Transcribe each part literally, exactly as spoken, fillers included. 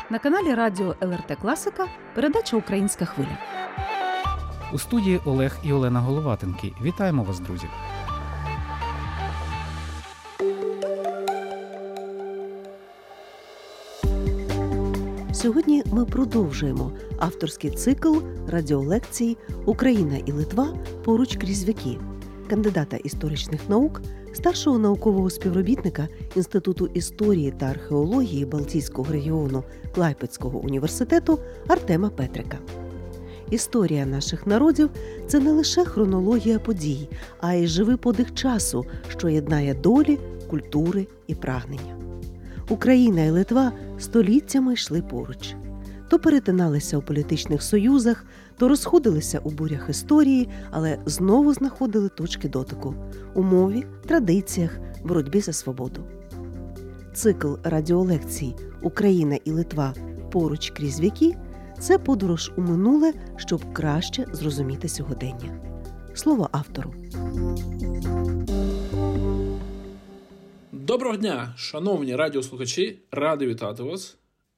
На каналі радіо ел ер те Класика передача «Українська хвиля». У студії Олег і Олена Головатенки. Вітаємо вас, друзі! Сьогодні ми продовжуємо авторський цикл радіолекцій «Україна і Литва. Поруч крізь віки» кандидата історичних наук, старшого наукового співробітника Інституту історії та археології Балтійського регіону Клайпедського університету Артема Петрика. Історія наших народів – це не лише хронологія подій, а й живий подих часу, що єднає долі, культури і прагнення. Україна і Литва століттями йшли поруч. То перетиналися у політичних союзах, то розходилися у бурях історії, але знову знаходили точки дотику – у мові, традиціях, боротьбі за свободу. Цикл радіолекцій «Україна і Литва. Поруч крізь віки» – це подорож у минуле, щоб краще зрозуміти сьогодення. Слово автору. Доброго дня, шановні радіослухачі, радий вітати вас.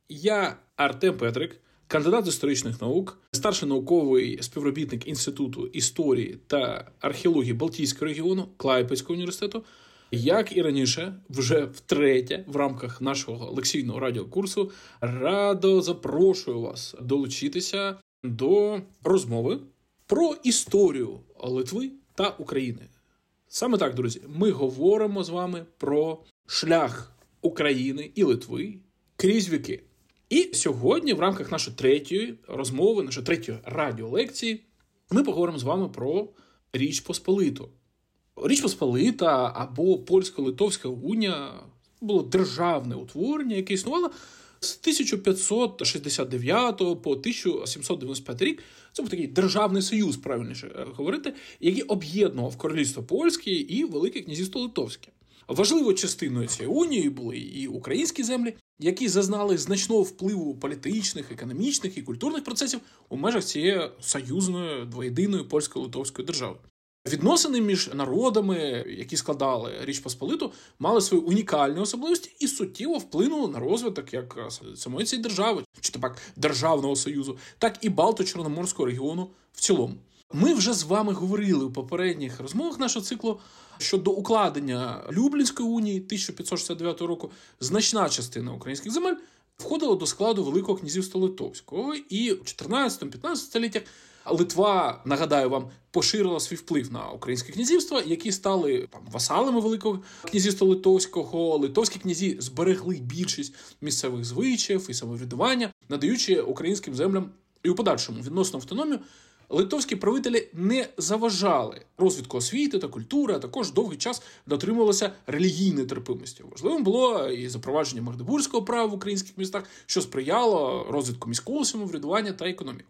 Я Артем Петрик, кандидат історичних наук, старший науковий співробітник Інституту історії та археології Балтійського регіону Клайпедського університету. Як і раніше, вже втретє в рамках нашого лекційного радіокурсу радо запрошую вас долучитися до розмови про історію Литви та України. Саме так, друзі, ми говоримо з вами про шлях України і Литви крізь віки. І сьогодні в рамках нашої третьої розмови, нашої третьої радіолекції, ми поговоримо з вами про Річ Посполиту. Річ Посполита або Польсько-Литовська унія було державне утворення, яке існувало з тисяча п'ятсот шістдесят дев'ятого по тисяча сімсот дев'яносто п'ятий рік. Це був такий державний союз, правильніше говорити, який об'єднував Королівство Польське і Велике Князівство Литовське. Важливою частиною цієї унії були і українські землі, які зазнали значного впливу політичних, економічних і культурних процесів у межах цієї союзної двоєдиної польсько-литовської держави. Відносини між народами, які складали Річ Посполиту, мали свої унікальні особливості і суттєво вплинули на розвиток як самої цієї держави, чи так Державного Союзу, так і Балто-Чорноморського регіону в цілому. Ми вже з вами говорили у попередніх розмовах нашого циклу, що до укладення Люблінської унії тисяча п'ятсот шістдесят дев'ятого року значна частина українських земель входила до складу Великого Князівства Литовського, і в чотирнадцятому-п'ятнадцятому століттях Литва, нагадаю вам, поширила свій вплив на українське князівство, які стали там, васалами Великого Князівства Литовського. Литовські князі зберегли більшість місцевих звичаїв і самоврядування, надаючи українським землям і у подальшому відносну автономію. Литовські правителі не заважали розвитку освіти та культури, а також довгий час дотримувалися релігійної терпимості. Важливим було і запровадження магдебурзького права в українських містах, що сприяло розвитку міського самоврядування та економіки.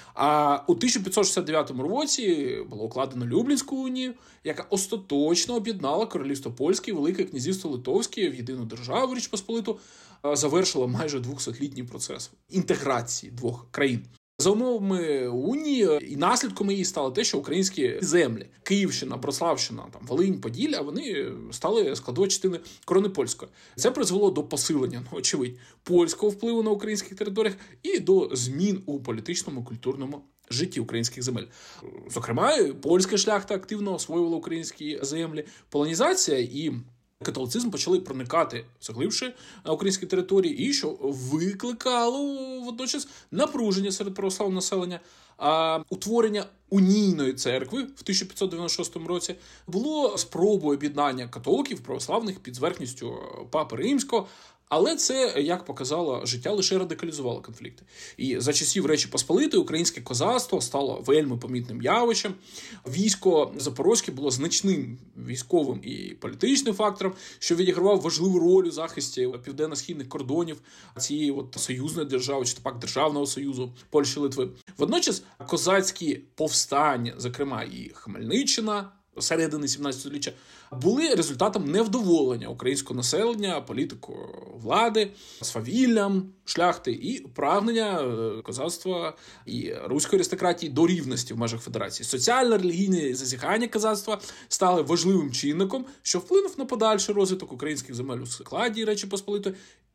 А у тисяча п'ятсот шістдесят дев'ятому році було укладено Люблінську унію, яка остаточно об'єднала Королівство Польське і Велике Князівство Литовське в єдину державу Річ Посполиту, завершила майже двохсотлітній процес інтеграції двох країн. За умовами унії і наслідком її стало те, що українські землі – Київщина, Брославщина, там, Волинь, Поділля – вони стали складовою частиною корони польської. Це призвело до посилення, ну, очевидь, польського впливу на українських територіях і до змін у політичному, культурному житті українських земель. Зокрема, польська шляхта активно освоювала українські землі. Полонізація і католицизм почали проникати все глибше на українські території, і що викликало водночас напруження серед православного населення. А утворення унійної церкви в тисяча п'ятсот дев'яносто шостому році було спробою об'єднання католиків православних під зверхністю Папи Римського. Але це, як показало життя, лише радикалізувало конфлікти. І за часів Речі Посполитої українське козацтво стало вельми помітним явищем. Військо Запорозьке було значним військовим і політичним фактором, що відігравав важливу роль у захисті південно-східних кордонів цієї от союзної держави, чи так Державного Союзу Польщі і Литви. Водночас козацькі повстання, зокрема і Хмельниччина, середини сімнадцятого століття, були результатом невдоволення українського населення, політикою влади, свавіллям шляхти і прагнення козацтва і руської аристократії до рівності в межах федерації. Соціально-релігійні зазіхання козацтва стали важливим чинником, що вплинув на подальший розвиток українських земель у складі Речі Посполитої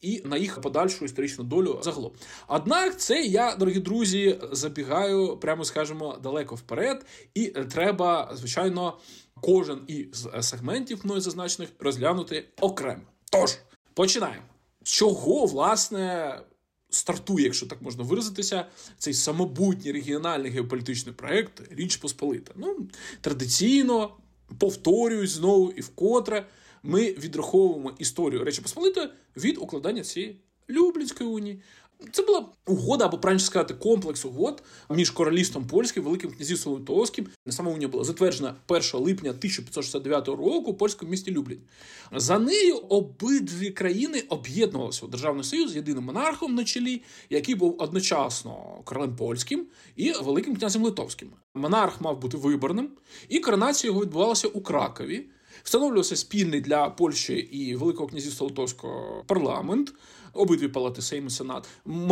і на їх подальшу історичну долю загалом. Однак це я, дорогі друзі, забігаю, прямо скажемо, далеко вперед, і треба, звичайно, кожен із сегментів мною зазначених розглянути окремо. Тож, починаємо. З чого, власне, стартує, якщо так можна виразитися, цей самобутній регіональний геополітичний проект «Річ Посполита»? Ну, традиційно, повторююсь знову і вкотре, ми відраховуємо історію Речі Посполитої від укладання цієї Люблінської унії. Це була угода, або, правильно сказати, комплекс угод між королівством польським, Великим князівством Литовським. Сама унія була затверджена першого липня тисяча п'ятсот шістдесят дев'ятого року у польському місті Люблін. За нею обидві країни об'єднувалися у Державний Союз з єдиним монархом на чолі, який був одночасно королем польським і Великим князем Литовським. Монарх мав бути виборним, і коронація його відбувалася у Кракові. Встановлювався спільний для Польщі і Великого князівства Литовського парламент, обидві палати Сейм і Сенат,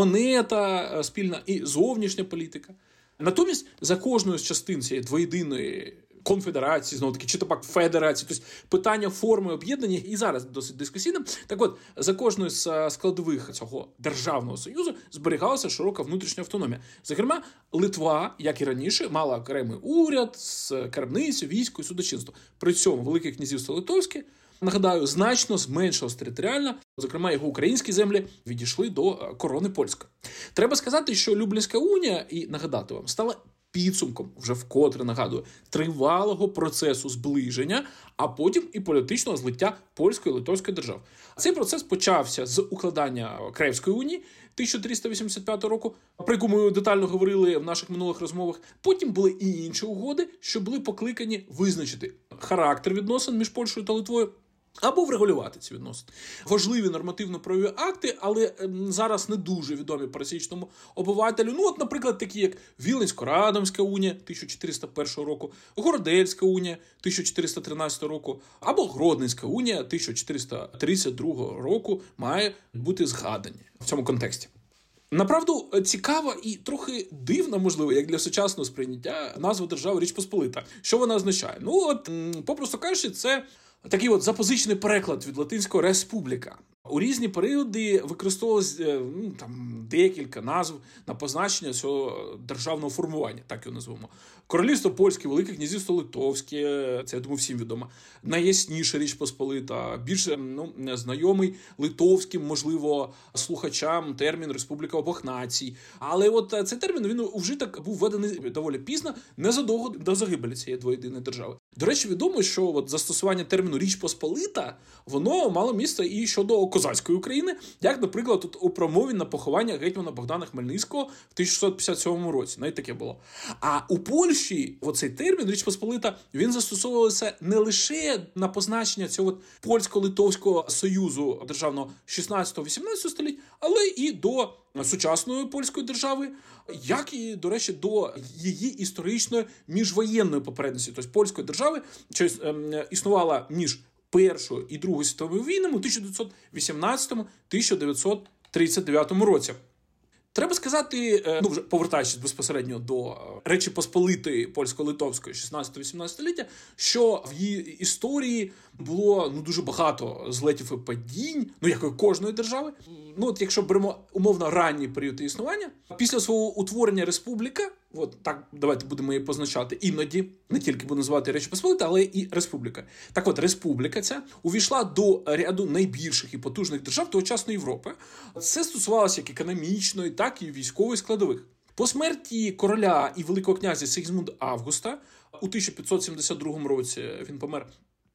монета спільна і зовнішня політика. Натомість за кожною з частин цієї двоєдиної конфедерації, знову таки, чи то пак федерації, тобто питання форми об'єднання і зараз досить дискусійним. Так от, за кожною з складових цього державного союзу зберігалася широка внутрішня автономія. Зокрема, Литва, як і раніше, мала окремий уряд з керівництвом, військо і судочинство. При цьому Велике князівство Литовське, нагадаю, значно зменшилось територіально, зокрема, його українські землі відійшли до корони польської. Треба сказати, що Люблінська унія, і нагадати вам, стала підсумком, вже вкотре нагадую, тривалого процесу зближення, а потім і політичного злиття польської і литовської держав. Цей процес почався з укладання Кревської унії тисяча триста вісімдесят п'ятого року, про яку ми детально говорили в наших минулих розмовах. Потім були і інші угоди, що були покликані визначити характер відносин між Польщею та Литвою, або врегулювати ці відносини. Важливі нормативно-правові акти, але ем, зараз не дуже відомі пересічному обивателю. Ну, от, наприклад, такі як Віленсько-Радомська унія тисяча чотириста першого року, Городецька унія тисяча чотириста тринадцятого року, або Гродненська унія тисяча чотириста тридцять другого року має бути згадані в цьому контексті. Направду, цікава і трохи дивна, можливо, як для сучасного сприйняття назва держави Річ Посполита. Що вона означає? Ну, от, попросту кажучи, це такий от запозичений переклад від латинського «республіка». У різні періоди використовувалось ну, там, декілька назв на позначення цього державного формування, так його назвемо. Королівство Польське, Велике князівство Литовське, це, я думаю, всім відомо. Найясніша Річ Посполита, більш ну, знайомий литовським, можливо, слухачам термін «Республіка обох націй». Але от цей термін, він вжиток був введений доволі пізно, незадовго до загибелі цієї двоєдиної держави. До речі, відомо, що от застосування терміну «Річ Посполита», воно мало місце і щодо козацької України, як, наприклад, тут у промові на поховання гетьмана Богдана Хмельницького в тисяча шістсот п'ятдесят сьомому році. Навіть таке було. А у Польщі оцей термін «Річ Посполита», він застосовувався не лише на позначення цього польсько-литовського союзу державного шістнадцятого-вісімнадцятого століть, але і до сучасної польської держави, як і, до речі, до її історичної міжвоєнної попередності, тобто польської держави, що ем, існувала між Першою і Другою світовою війнами у тисяча дев'ятсот вісімнадцятому - тисяча дев'ятсот тридцять дев'ятому році. Треба сказати, ну, вже повертаючись безпосередньо до Речі Посполитої польсько-литовської шістнадцятого-вісімнадцятого століття, що в її історії було ну, дуже багато злетів і падінь, ну, як і кожної держави. Ну, от якщо беремо умовно ранній період її існування, після свого утворення республіка, от так давайте будемо її позначати, іноді, не тільки будемо називати Речі Посполита, але і республіка. Так от, республіка ця увійшла до ряду найбільших і потужних держав тогочасної Європи. Це стосувалося як економічної, так і військової складових. По смерті короля і великого князя Сигізмунда Августа у тисяча п'ятсот сімдесят другому році він помер,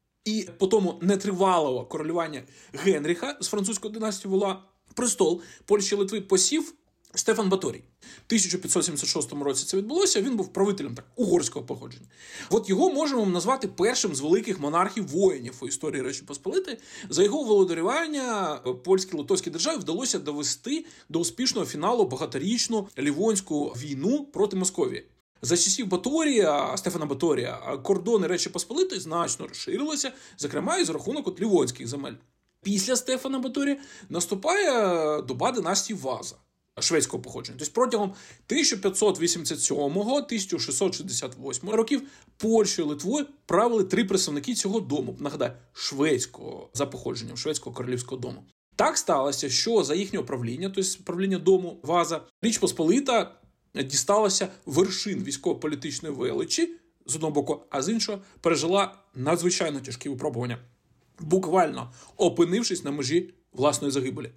і по тому нетривалого королювання Генріха з французької династії Вуа престол Польщі і Литви посів Стефан Баторій. В тисяча п'ятсот сімдесят шостому році це відбулося, він був правителем так, угорського походження. От його можемо назвати першим з великих монархів-воїнів у історії Речі Посполитої. За його володарювання польській литовській державі вдалося довести до успішного фіналу багаторічну Лівонську війну проти Московії. За часів Баторія, Стефана Баторія, кордони Речі Посполитої значно розширилися, зокрема і за рахунок от лівонських земель. Після Стефана Баторія наступає доба династії Ваза шведського походження. Тобто протягом тисяча п'ятсот вісімдесят сьомого - тисяча шістсот шістдесят восьмого років Польщею і Литвою правили три представники цього дому. Нагадаю, шведського за походженням, шведського королівського дому. Так сталося, що за їхнього правління, тобто правління дому Ваза, Річ Посполита дісталася вершин військово-політичної величі, з одного боку, а з іншого пережила надзвичайно тяжкі випробування, буквально опинившись на межі власної загибелі.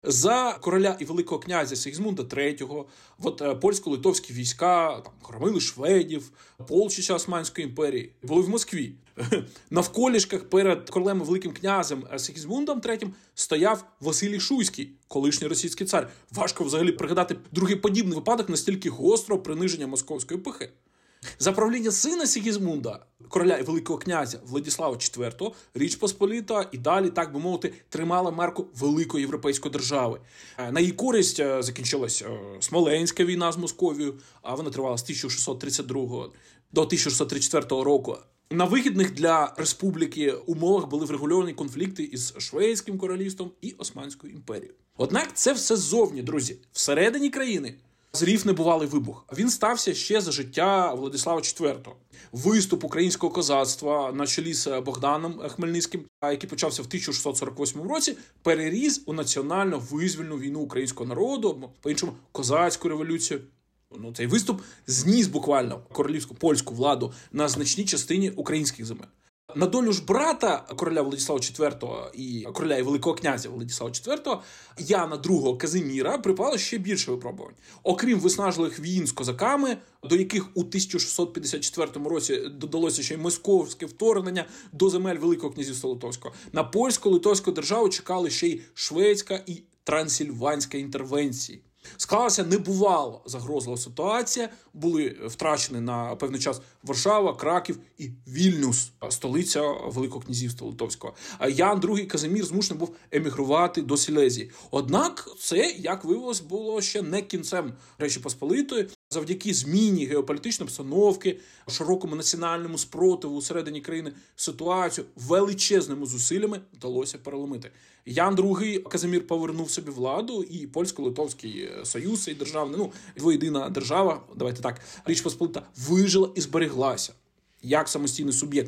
За короля і великого князя Сигізмунда третього, от польсько-литовські війська там кормили шведів, полчища Османської імперії, були в Москві. Навколішках перед королем і великим князем Сигізмундом третім стояв Василій Шуйський, колишній російський цар. Важко взагалі пригадати другий подібний випадок настільки гострого приниження московської епохи. За правління сина Сигізмунда, короля і великого князя Владислава четвертого, Річ Посполита і далі, так би мовити, тримала марку великої європейської держави. На її користь закінчилася Смоленська війна з Московією, а вона тривала з тисяча шістсот тридцять другого до тисяча шістсот тридцять четвертого року. На вигідних для республіки умовах були врегульовані конфлікти із Шведським королівством і Османською імперією. Однак це все ззовні, друзі. Всередині країни зрів небувалий вибух. Він стався ще за життя Владислава четвертого. Виступ українського козацтва на чолі з Богданом Хмельницьким, який почався в тисяча шістсот сорок восьмому році, переріс у національно-визвольну війну українського народу, по-іншому козацьку революцію. Ну, цей виступ зніс буквально королівську польську владу на значній частині українських земель. На долю ж брата короля Владислава четвертого і короля і великого князя Владислава четвертого, Яна другого Казиміра, припало ще більше випробувань. Окрім виснажливих війн з козаками, до яких у тисяча шістсот п'ятдесят четвертому році додалося ще й московське вторгнення до земель Великого князівства Литовського, на польсько-литовську державу чекали ще й шведська і трансильванська інтервенції. Склалася небувало загрозлива ситуація, були втрачені на певний час Варшава, Краків і Вільнюс, столиця Великого князівства Литовського. Ян другий Казимір змушений був емігрувати до Сілезії. Однак це, як виявилось, було ще не кінцем Речі Посполитої. Завдяки зміні геополітичної обстановки, широкому національному спротиву всередині країни ситуацію величезними зусиллями вдалося переломити. Ян другий Казимір повернув собі владу, і польсько-литовський союз, і державний, ну, двоєдина держава, давайте так, Річ Посполита вижила і збереглася як самостійний суб'єкт.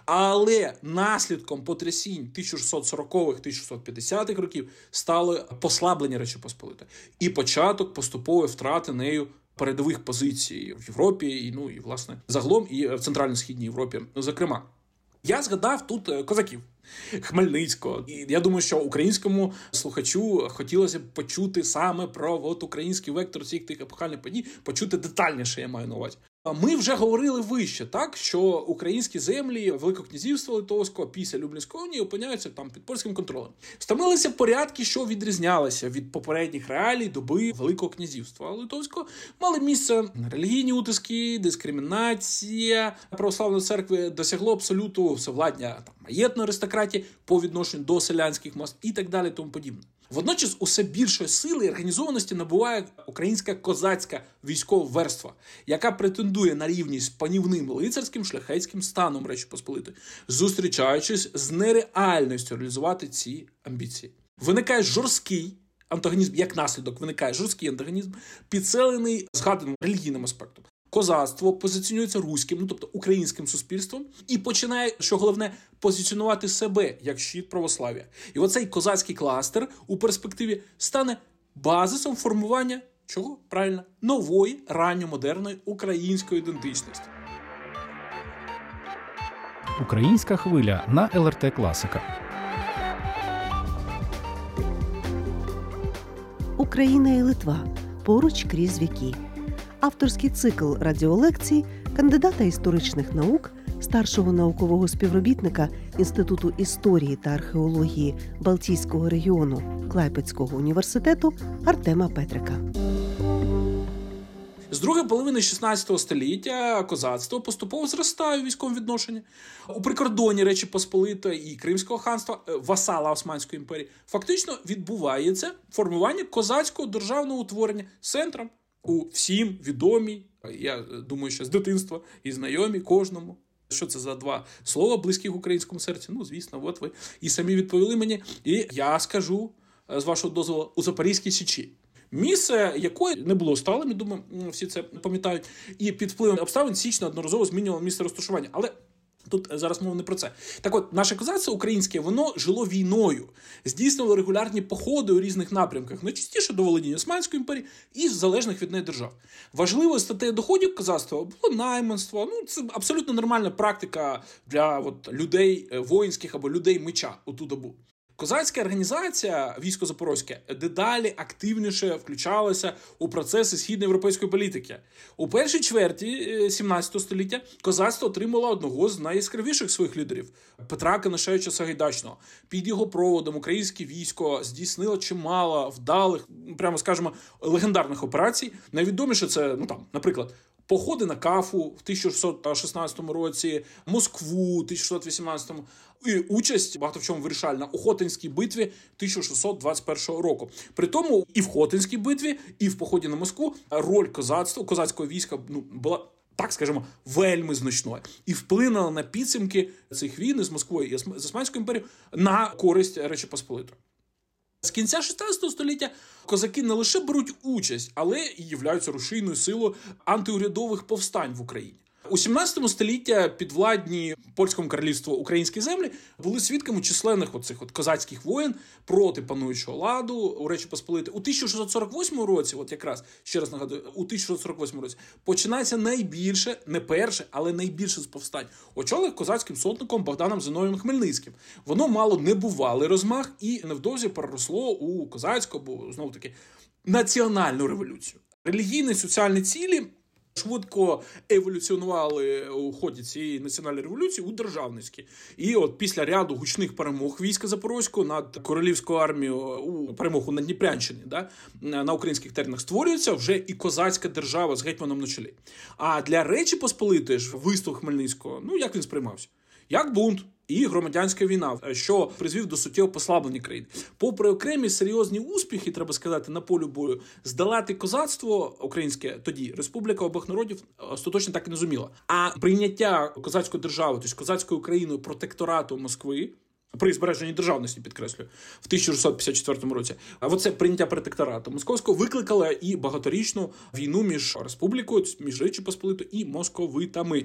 Але наслідком потрясінь тисяча шістсот сорокових - тисяча шістсот п'ятдесятих років стало послаблення Речі Посполитої і початок поступової втрати нею передових позицій в Європі, і, ну, і, власне, загалом, і в Центрально-Східній Європі, зокрема. Я згадав тут козаків Хмельницького. І я думаю, що українському слухачу хотілося б почути саме про от український вектор цих тих епохальних подій, почути детальніше, я маю на увазі. Ми вже говорили вище, так, що українські землі Великого князівства Литовського після Люблінської унії опиняються там під польським контролем. Встановилися порядки, що відрізнялися від попередніх реалій доби Великого князівства Литовського. Мали місце релігійні утиски, дискримінація. Православної церкви досягло абсолюту всевладдя там, маєтної аристократії по відношенню до селянських мас і так далі, тому подібне. Водночас усе більшої сили і організованості набуває українська козацька військова верства, яка претендує на рівність з панівним лицарським шляхетським станом Речі Посполитої, зустрічаючись з нереальністю реалізувати ці амбіції. Виникає жорсткий антагонізм, як наслідок виникає жорсткий антагонізм, підселений згаданим релігійним аспектом. Козацтво позиціонується руським, ну тобто українським суспільством, і починає, що головне, позиціонувати себе як щит православ'я. І оцей козацький кластер у перспективі стане базисом формування, чого? Правильно, нової, ранньомодерної української ідентичності. Українська хвиля на ел ер те Класика. Україна і Литва. Поруч крізь віки. Авторський цикл радіолекцій кандидата історичних наук, старшого наукового співробітника Інституту історії та археології Балтійського регіону Клайпецького університету Артема Петрика. З другої половини шістнадцятого століття козацтво поступово зростає у військовому відношенні. У прикордонні Речі Посполитої і Кримського ханства, васала Османської імперії, фактично відбувається формування козацького державного утворення центром у всім відомій, я думаю, що з дитинства і знайомі кожному. Що це за два слова близьких українському серці? Ну, звісно, от ви і самі відповіли мені. І я скажу, з вашого дозволу, у Запорізькій Січі. Місце якої не було сталим, я думаю, всі це пам'ятають. І під впливом обставин Січ неодноразово змінювала місце розташування. Але Тут зараз мова не про це. Так от, наше козацтво українське, воно жило війною, здійснювало регулярні походи у різних напрямках, найчастіше до володіння Османської імперії і залежних від неї держав. Важливою статтею доходів козацтва було найманство. Ну, це абсолютно нормальна практика для от, людей воїнських або людей меча у ту добу. Козацька організація, військо Запорозьке, дедалі активніше включалася у процеси східноєвропейської політики. У першій чверті сімнадцятого століття козацтво отримало одного з найяскравіших своїх лідерів – Петра Конашевича Сагайдачного. Під його проводом українське військо здійснило чимало вдалих, прямо скажемо, легендарних операцій. Найвідоміше це, ну там, наприклад, походи на Кафу в тисяча шістсот шістнадцятому році, Москву в тисяча шістсот вісімнадцятому і участь, багато в чому вирішальна, у Хотинській битві тисяча шістсот двадцять першого року. При тому і в Хотинській битві, і в поході на Москву роль козацтва, козацького війська ну, була, так скажімо, вельми значною. І вплинула на підсумки цих війн з Москвою і з Османською імперією на користь Речі Посполитої. З кінця шістнадцятого століття козаки не лише беруть участь, але і являються рушійною силою антиурядових повстань в Україні. У сімнадцятому столітті підвладні польському королівству українські землі були свідками численних оцих от козацьких воєн проти пануючого ладу у Речі Посполитій. У тисяча шістсот сорок восьмому році, от якраз, ще раз нагадую, у тисяча шістсот сорок восьмому році починається найбільше, не перше, але найбільше з повстань, очолених козацьким сотником Богданом Зиновієм Хмельницьким. Воно мало небувалий розмах і невдовзі переросло у козацьку, або, знову-таки, національну революцію. Релігійні і соціальні цілі швидко еволюціонували у ході цієї національної революції у державницькі. І от після ряду гучних перемог війська Запорозького над королівською армією, у перемогу на Дніпрянщині, да, на українських теренах створюється вже і козацька держава з гетьманом на чолі. А для Речі Посполитої ж виступ Хмельницького, ну як він сприймався? Як бунт і громадянська війна, що призвів до суттєвого послаблення країни. Попри окремі серйозні успіхи, треба сказати, на полі бою, здолати козацтво українське тоді, Республіка обох народів, остаточно так і не зуміла. А прийняття козацької держави, тобто козацькою Україною протекторату Москви, при збереженні державності, підкреслюю, в тисяча шістсот п'ятдесят четвертому році, а оце прийняття протекторату московського викликало і багаторічну війну між республікою, між Речі Посполитою і московитами.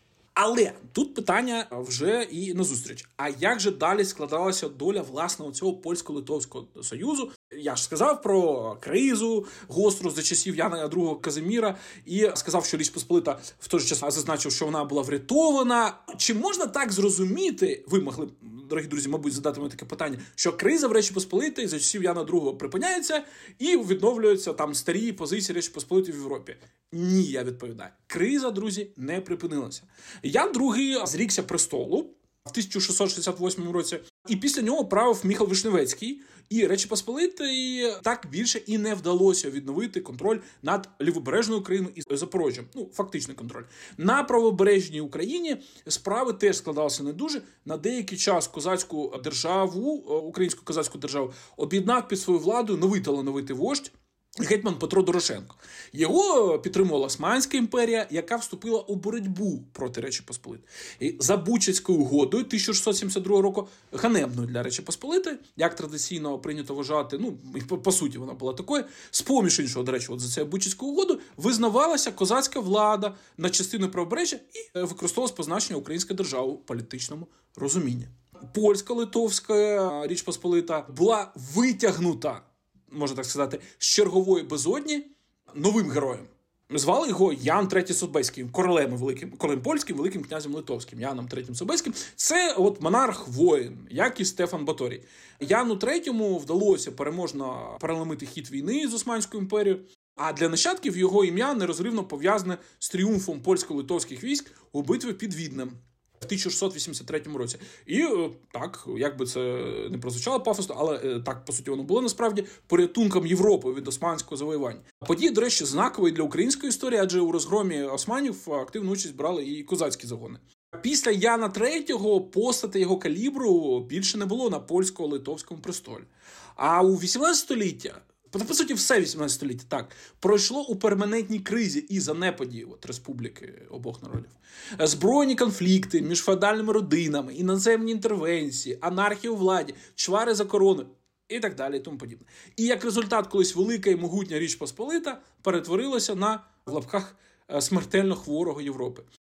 Але тут питання вже і назустріч. А як же далі складалася доля власного цього польсько-литовського союзу? Я ж сказав про кризу гостру за часів Яна другого Казиміра і сказав, що Річ Посполита в той же час зазначив, що вона була врятована. Чи можна так зрозуміти, ви могли, дорогі друзі, мабуть, задати мені таке питання, що криза в Речі Посполитої за часів Яна другого припиняється і відновлюються там старі позиції Речі Посполитої в Європі? Ні, я відповідаю. Криза, друзі, не припинилася. Ян другий зрікся престолу в тисяча шістсот шістдесят восьмому році, і після нього правив Міхал Вишневецький, і Речі Посполитої так більше і не вдалося відновити контроль над лівобережною Україною і Запоріжжям. Ну, фактичний контроль. На правобережній Україні справи теж складалися не дуже. На деякий час козацьку державу, українську козацьку державу, об'єднав під свою владу новий талановитий вождь, гетьман Петро Дорошенко. Його підтримувала Османська імперія, яка вступила у боротьбу проти Речі Посполитої. І за Бучацькою угодою тисяча шістсот сімдесят другого року, ганебною для Речі Посполитої, як традиційно прийнято вважати, ну, по, по суті вона була такою, з-поміж іншого, до речі, от за цією Бучацькою угодою визнавалася козацька влада над частиною правобережжя і використовувалось позначення українська держава у політичному розумінні. Польсько-литовська Річ Посполита була витягнута, можна так сказати, з чергової безодні новим героєм. Звали його Ян третій Собеський, королем великим, королем польським, великим князем литовським, Яном третім Собеським. Це от монарх-воїн, як і Стефан Баторій. Яну третьому вдалося переможно переломити хід війни з Османською імперією, а для нащадків його ім'я нерозривно пов'язане з тріумфом польсько-литовських військ у битві під Віднем в тисяча шістсот вісімдесят третьому році. І так, як би це не прозвучало пафосно, але так, по суті, воно було насправді порятунком Європи від османського завоювання. Події, до речі, знакові для української історії, адже у розгромі османів активну участь брали і козацькі загони. Після Яна третього постати його калібру більше не було на польсько-литовському престолі. А у вісімнадцятому столітті, по суті, все вісімнадцяте століття, так, пройшло у перманентній кризі і занепаді от, республіки обох народів. Збройні конфлікти між феодальними родинами, іноземні інтервенції, анархія у владі, чвари за корону і так далі і тому подібне. І як результат, колись велика і могутня Річ Посполита перетворилася на, в лапках, смертельно хворого Європи.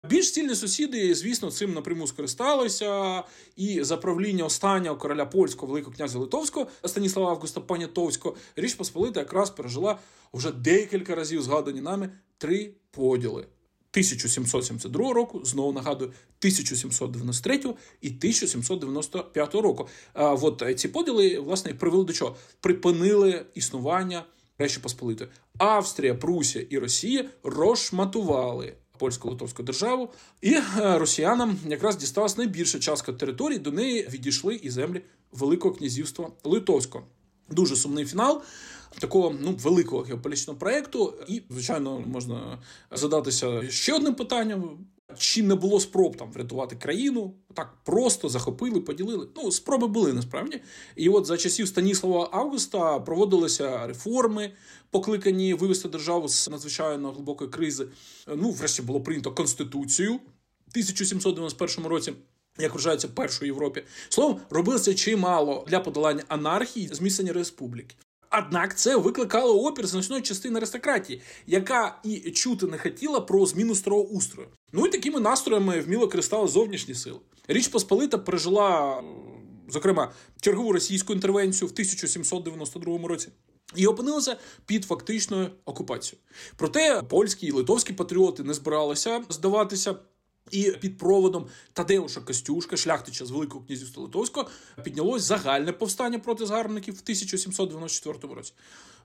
Більш сильні сусіди, звісно, цим напряму скористалися, і за правління останнього короля польського, Великого князя Литовського, Станіслава Августа Понятовського, Річ Посполита якраз пережила вже декілька разів згадані нами три поділи. тисяча сімсот сімдесят другого року, знову нагадую, тисяча сімсот дев'яносто третього і тисяча сімсот дев'яносто п'ятого року. А от ці поділи, власне, привели до чого? Припинили існування Речі Посполитої. Австрія, Прусія і Росія розшматували польсько-литовську державу, і росіянам якраз дісталась найбільша частка територій, до неї відійшли і землі Великого князівства Литовського. Дуже сумний фінал такого ну, великого геополітичного проєкту. І, звичайно, можна задатися ще одним питанням. Чи не було спроб там врятувати країну? Так просто захопили, поділили. Ну, спроби були, насправді. І от за часів Станіслава Августа проводилися реформи, покликані вивести державу з надзвичайно глибокої кризи. Ну, врешті було прийнято Конституцію в тисяча сімсот дев'яносто першому році, як вважається, першою в Європі. Словом, робилося чимало для подолання анархії, зміцнення республіки. Однак це викликало опір значної частини аристократії, яка і чути не хотіла про зміну старого устрою. Ну і такими настроями вміло користали зовнішні сили. Річ Посполита пережила, зокрема, чергову російську інтервенцію в тисяча сімсот дев'яносто другому році і опинилася під фактичною окупацією. Проте польські і литовські патріоти не збиралися здаватися. І під проводом Тадеуша Костюшка, шляхтича з Великого князівства Литовського, піднялось загальне повстання проти загарбників в тисяча сімсот дев'яносто четвертому році.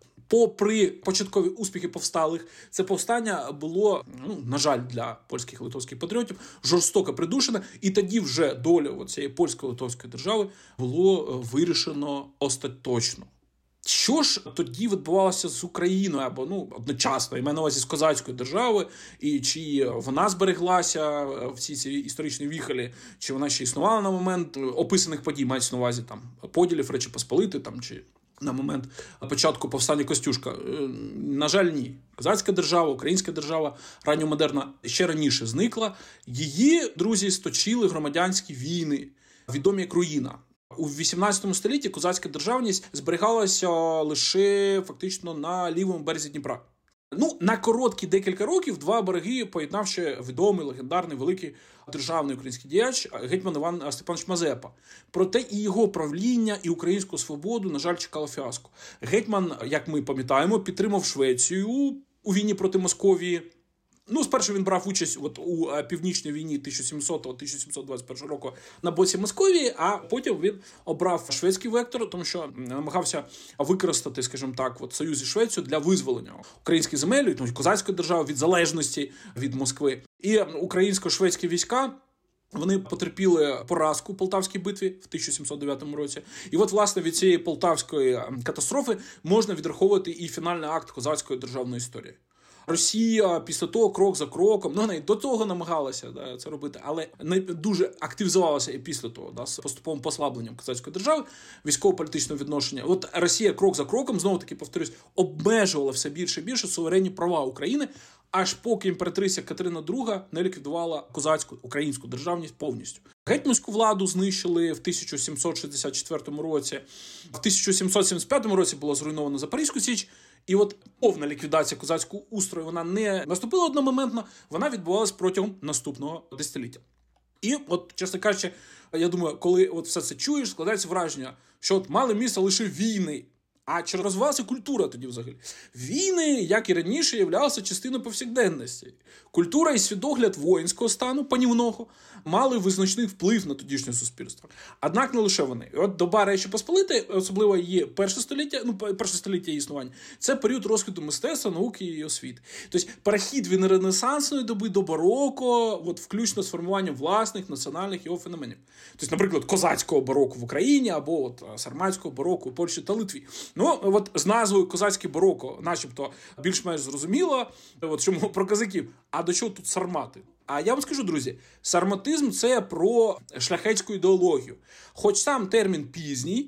Попри початкові успіхи повсталих, це повстання було, ну, на жаль, для польських і литовських патріотів, жорстоко придушене, і тоді вже долю цієї польсько-литовської держави було вирішено остаточно. Що ж тоді відбувалося з Україною, або ну одночасно, я маю на увазі з козацькою державою, і чи вона збереглася в цій, цій історичній віхолі, чи вона ще існувала на момент описаних подій, мається на увазі там поділів Речі Посполитої, там чи на момент початку повстання Костюшка? На жаль, ні. Козацька держава, українська держава, ранньомодерна, ще раніше зникла. Її, друзі, сточили громадянські війни, відомі як руїна. У вісімнадцятому столітті козацька державність зберігалася лише фактично на лівому березі Дніпра. Ну, на короткі декілька років два береги поєднав ще відомий, легендарний, великий державний український діяч гетьман Іван Степанович Мазепа. Проте і його правління, і українську свободу, на жаль, чекало фіаско. Гетьман, як ми пам'ятаємо, підтримав Швецію у війні проти Московії. Ну, спершу він брав участь от у північній війні тисяча сімсотого - тисяча сімсот двадцять першого року на боці Московії, а потім він обрав шведський вектор, тому що намагався використати, скажімо так, от союз зі Швецією для визволення українських земель, тому козацької держави від залежності від Москви. І українсько-шведські війська, вони потерпіли поразку в Полтавській битві в тисяча сімсот дев'ятому році. І от, власне, від цієї полтавської катастрофи можна відраховувати і фінальний акт козацької державної історії. Росія після того крок за кроком, ну, не до того намагалася да, це робити, але не дуже активізувалася і після того, да, з поступовим послабленням козацької держави, військово-політичного відношення. От Росія крок за кроком, знову-таки, повторюсь, обмежувала все більше і більше суверенні права України, аж поки імператриця Катерина друга не ліквідувала козацьку українську державність повністю. Гетьманську владу знищили в тисяча сімсот шістдесят четвертому році. В тисяча сімсот сімдесят п'ятому році була зруйнована Запорізьку Січ. І от повна ліквідація козацького устрою, вона не наступила одномоментно, вона відбувалась протягом наступного десятиліття. І от, чесно кажучи, я думаю, коли от все це чуєш, складається враження, що от мали місце лише війни. А чи розвивалася культура тоді взагалі? Війни, як і раніше, являлися частиною повсякденності. Культура і світогляд воїнського стану, панівного, мали визначний вплив на тодішнє суспільство. Однак не лише вони. І от доба Речі Посполитої, особливо її перше століття, ну, перше століття її існування, це період розквіту мистецтва, науки і освіти. Тобто перехід від ренесансної доби до бароко, от включно з формуванням власних національних його феноменів. Тобто, наприклад, козацького бароко в Україні або от сарматського бароко у Польщі та Литві. Ну, от з назвою «Козацьке бароко» начебто більш-менш зрозуміло, от чому про козаків. А до чого тут сармати? А я вам скажу, друзі, сарматизм – це про шляхетську ідеологію. Хоч сам термін пізній,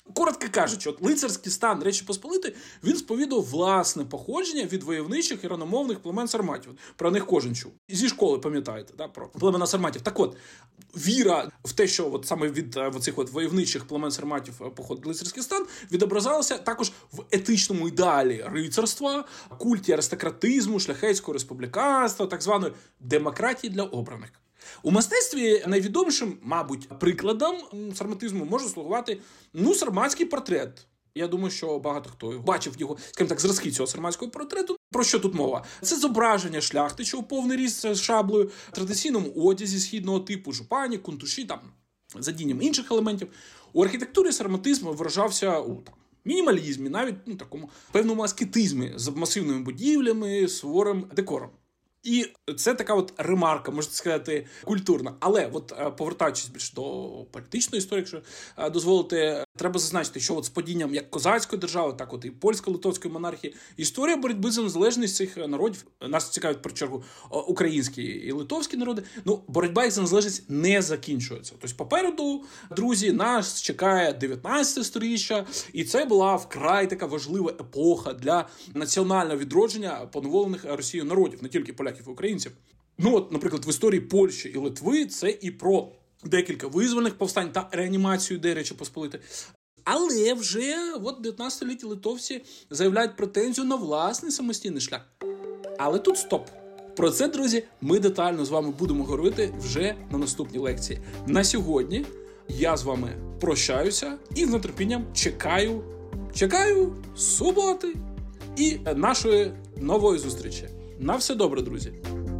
Коротко кажучи, от лицарський стан Речі Посполитої, він сповідував власне походження від войовничих і раномовних племен сарматів. Про них кожен чув. Зі школи, пам'ятаєте, да, про племена сарматів. Так от, віра в те, що от саме від цих от войовничих племен сарматів походить лицарський стан, відображалася також в етичному ідеалі рицарства, культі аристократизму, шляхетського республіканства, так званої демократії для обраних. У мистецтві найвідомішим, мабуть, прикладом сарматизму може слугувати, ну, сарматський портрет. Я думаю, що багато хто бачив його, скажімо так, зразки цього сарматського портрету. Про що тут мова? Це зображення шляхтича у повний ріст з шаблею, традиційному одязі східного типу, жупані, кунтуші, там, задінням інших елементів. У архітектурі сарматизм виражався у там, мінімалізмі, навіть ну, такому певному аскетизмі з масивними будівлями, суворим декором. І це така от ремарка, можна сказати, культурна. Але от повертаючись більш до політичної історії, якщо дозволите, треба зазначити, що от з падінням як козацької держави, так от і польсько-литовської монархії, історія боротьби за незалежність цих народів, нас цікавить, про чергу, українські і литовські народи, ну, боротьба їх за незалежність не закінчується. Тобто попереду, друзі, нас чекає дев'ятнадцяте сторіччя, і це була вкрай така важлива епоха для національного відродження поневолених Росією народів, не тільки поляків і українців. Ну от, наприклад, в історії Польщі і Литви це і про декілька визвольних повстань та реанімацію ідеї Речі Посполитої. Але вже от в дев'ятнадцятому столітті литовці заявляють претензію на власний самостійний шлях. Але тут стоп. Про це, друзі, ми детально з вами будемо говорити вже на наступній лекції. На сьогодні я з вами прощаюся і з нетерпінням чекаю, чекаю суботи і нашої нової зустрічі. На все добре, друзі!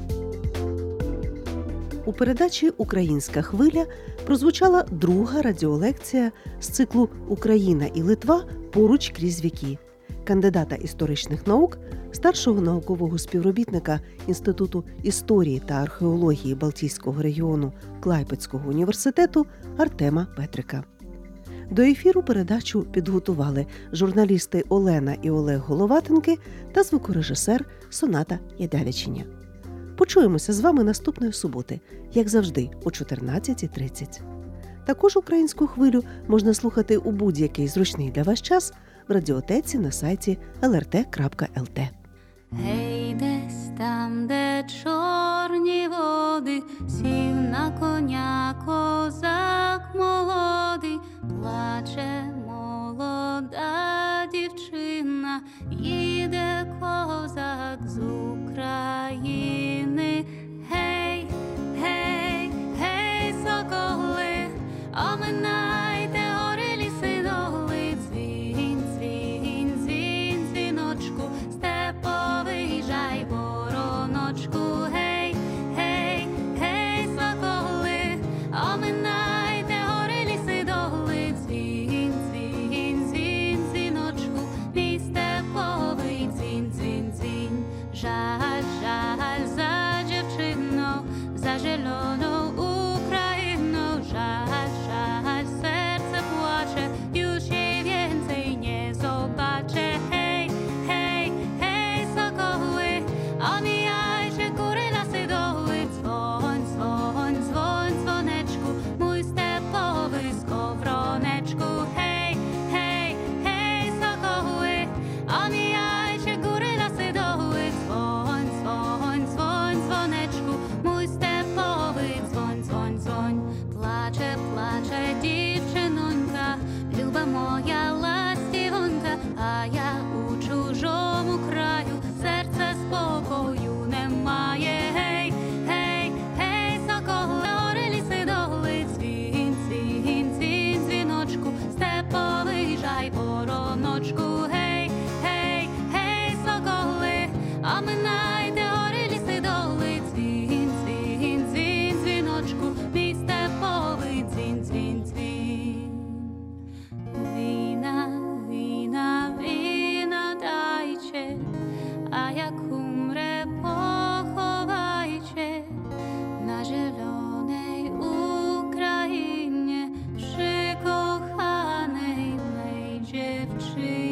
У передачі «Українська хвиля» прозвучала друга радіолекція з циклу «Україна і Литва. Поруч крізь віки» кандидата історичних наук, старшого наукового співробітника Інституту історії та археології Балтійського регіону Клайпедського університету Артема Петрика. До ефіру передачу підготували журналісти Олена і Олег Головатенки та звукорежисер Соната Ядявічиня. Почуємося з вами наступної суботи, як завжди, о чотирнадцятій тридцять. Також «Українську хвилю» можна слухати у будь-який зручний для вас час в радіотеці на сайті ел ер те крапка ел те. Гей, десь там, де чорні води, сів на коня козак молодий, плаче молода дівчина, їде козак з України. Гей, гей, гей, соколи, оминайте гори, ліси, доли, дзвін, дзвін, дзвін, дзвіночку, степовий жай, вороночку. Гей, гей, гей, соколи, оминайте гори, ліси, доли, дзвін, дзвін, дзвін, дзвіночку, мій степовий дзвін, дзвін, дзвін. Жаль, жаль за дівчину, за зелену Україну, жаль, жаль, серце плаче, już jej więcej nie zobaczę. Hej, hej, hej, sokoły, omijajcie góry, lasy, doły, dzwoń, dzwoń, dzwoń, dzwoneczku, mój stepowy skowroneczku. Hej, hej, hej, sokoły, omijajcie góry, lasy, doły, dzwoń, dzwoń, dzwoń, dzwoneczku, mój stepowy dzwoń, dzwoń, dzwoń. Плаче, плаче дівчинонька, люба моя ластівонька, а я у чужому краю, серця спокою немає. Гей, гей, гей, соколи, гори, ліси, доли, дзвін, дзвін, дзвін, дзвіночку, степовий жай, вороночку. Гей, гей, гей, соколи, оминайте гори, ліси, доли, дзвін, дзвін, дзвін, дзвіночку, мій степовий дзвін, дзвін, дзвін. Віна, віна, віна дайче, а як умре, поховайче на зеленej Україні, przy kochanej mej dziewczynie.